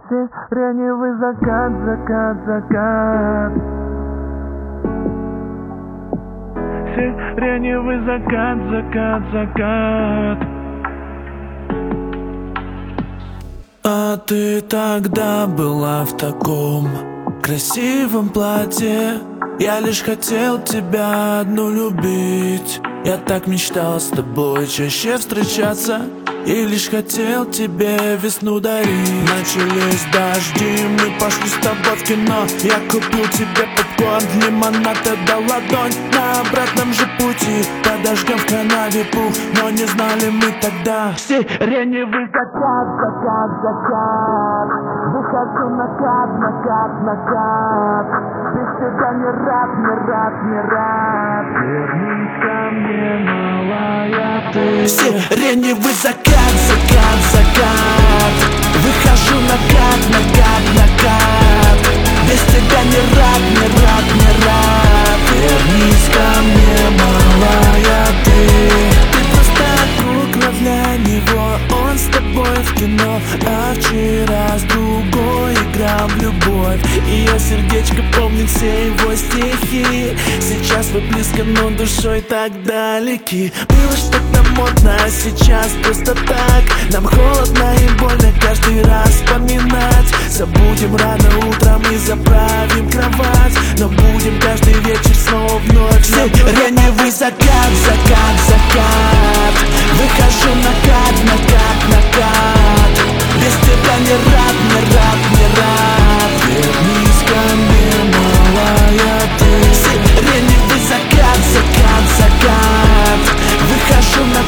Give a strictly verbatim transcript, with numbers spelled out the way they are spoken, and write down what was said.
Сиреневый закат, закат, закат. Сиреневый закат, закат, закат. А ты тогда была в таком красивом платье. Я лишь хотел тебя одну любить. Я так мечтал с тобой чаще встречаться. И лишь хотел тебе весну дарить. Начались дожди, мы пошли с тобой в кино. Я купил тебе попкорн, лимонад и ладонь. На обратном же пути подождем в канаве пух. Но не знали мы тогда. Сиреневый закат, закат, закат. Выхожу на кат, на кат, на кат. Без тебя не рад, не рад, не рад. Вернись ко мне, малая ты. Сиреневый закат, закат, закат. Выхожу на кат, на кат, на кат. Без тебя не рад, не рад, не рад. Вернись ко мне, малая ты. Ты просто друг, но для него он с тобой в кино. А вчера с другой играл в любовь. И ее сердечко помнит все его стихи. Сейчас вы близко, но душой так далеки. Было что-то модно, а сейчас просто так. Нам холодно и больно каждый раз вспоминать. Забудем рано утром и заправим кровать. Но будем каждый вечер снова вновь. Сиреневый закат, закат, закат. Выхожу на кат, на кат, на кат. Без тебя не рад, не рад, не рад. Вернись ко мне, малая ты. Сиреневый закат, закат, закат. Выхожу на